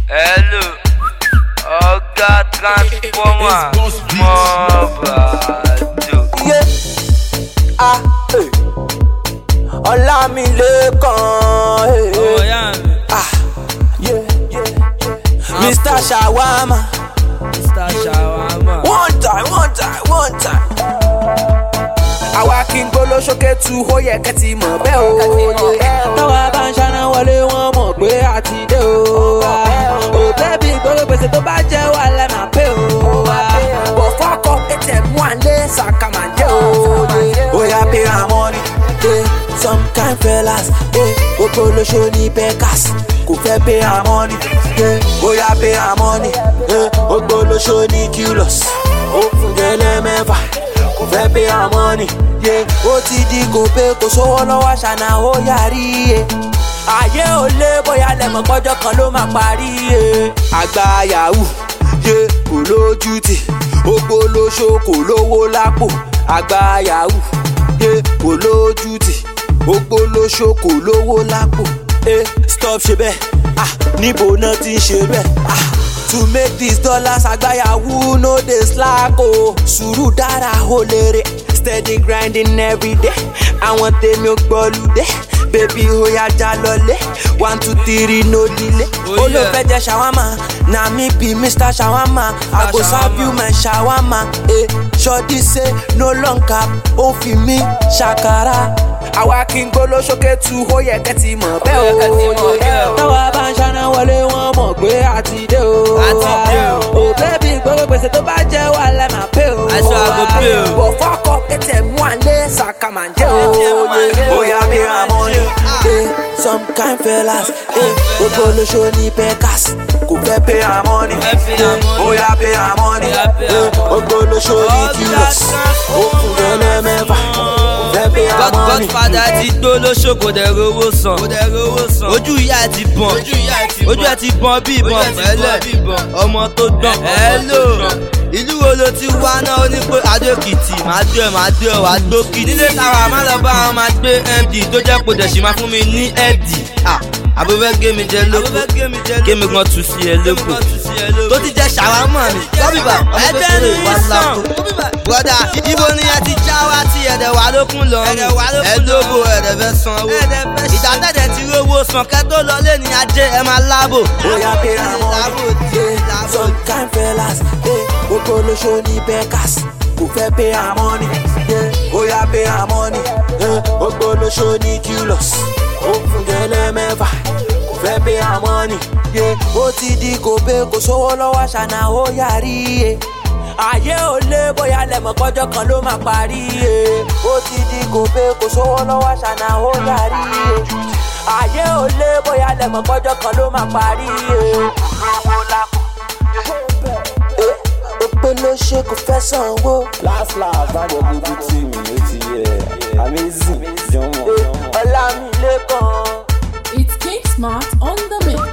Hello, Oga Transformer, Mobado. Yeah, hey. Ọlámilékan, hey. Oh yeah, Yeah. Mr. Shawarma. Mr. Shawarma. One time. Àwa kí n gbóló sókè tu ó yẹ kẹ́ ti mọ̀ bẹ́ẹ̀ o. Táwa bá ń ṣáná wọlé wọn mọ̀ pé a ti dé o. Òtẹ́bí gbogbo gbèsè tó bá jẹ́ wà lẹ́ máa pé o. Bọ̀ fọ́kọ̀ ATM wà lé sàkàmàjẹ́ o. Oya pay our money, some kind fellas, gbogbo olóṣó ní Beckers kò fẹ́ pay our money. Oya pay our money, gbogbo olóṣó ní Qlos ó fún gẹ́lẹ́ mẹ́fà kò fẹ́ pay our money. Ó ti di kò pé kò sówó lọ́wọ́ ṣànà ó yàrí. Ayé ò lé bóyá lẹ́mọ̀ pọ́jọ́ kan ló máa parí. Àgbà yahoo kò lójú tì, gbogbo olóṣó kò lówó lápò. Àgbà yahoo kò lójú tì, gbogbo olóṣó kò lówó lápò. Stop ṣe bẹ́ẹ̀, níbo náà ti ń ṣe bẹ́ẹ̀. To make these dollars àgbáyàwó no dey slack o. Sùúrù dára ó lérè, steady grinding every day. Àwọn tèmi ò gbọ́lùdé, baby oya já lọlé. 1 2 3 no delay. Olùfẹ́ jẹ shawarma, na me be Mr. Shawarma. I go serve you my shawarma. Shorty say no long cap, ó fi mí ṣàkàrà. Àwa kí n gbóló sókè tu ó yẹ kẹ́ ti mọ̀ bẹ́ẹ̀ o. Táwa bá ń ṣáná wọlé wọn mọ̀ pé a ti dé o. Òtẹ́bí gbogbo gbèsè tó bá jẹ́ wà lẹ́ máa pé o. Bọ̀ fọ́kọ̀ ATM wà lé sàkàmàjẹ́ o. Oya pay our money, some kind fellas, gbogbo olóṣó ní Beckers kò fẹ́ pay our money. Oya pay our money, gbogbo olóṣó ní Qlos ó fún gẹ́lẹ́ mẹ́fà. Godfather ti gbó lóṣó kò dẹ̀ rówó san. Ojú ìyá ẹ̀ ti bọ̀n, ojú ẹ̀ ti bọ̀n bí ìbọn pẹ̀lẹ́. Ọmọ tó gbọ́n. Hello, ìlú wo ló ti wá náà? Ó ní pé Adó-Èkìtì máa dé ẹ̀ wá gbókì. Nílé táwa má lọ bá wọn máa gbé MD tó jẹ́ kó dẹ̀ ṣì máa fún mi ní ẹ̀dì. Àbúfẹ́ gé mi jẹ lóko, gé mi gan tu sí ẹ lóko. Tó ti jẹ ṣàwámà mi, kọ́bíbà ẹgbẹ́ ní ìsàn. Bọ́dà ibo ni ẹ ti já wá tí ẹ̀dẹ̀ wà lókun lọ. Ẹ̀dóbò ẹ̀dẹ̀ fẹ́ sanwó. Ìjà tẹ̀dẹ̀ ti rówó san kẹ́ tó lọ lé ní ajé ẹ máa lábò. Oya pay our money, some kind fellas, gbogbo olóṣó ní Beckers kò fẹ́ pay our money. Oya pay our money, gbogbo olóṣó ní Qlos ó fún gẹ́lẹ́ mẹ́fà kò fẹ́ pay our money. Ó ti di kò pé kò sówó lọ́wọ́ ṣànà ó yàrí. Ayé ò lé bóyá lẹ́mọ̀ pọ́jọ́ kan ló máa parí. Ó ti di kò pé kò sówó lọ́wọ́ ṣànà ó yàrí. Ayé ò lé bóyá lẹ́mọ̀ pọ́jọ́ kan ló máa parí. Òpè ló ṣe kò fẹ́ sanwó. Last báwo gbogbo tí mi ló ti yẹ amazing jọmọ. Ọlámilékan. It's King Smart on the mix.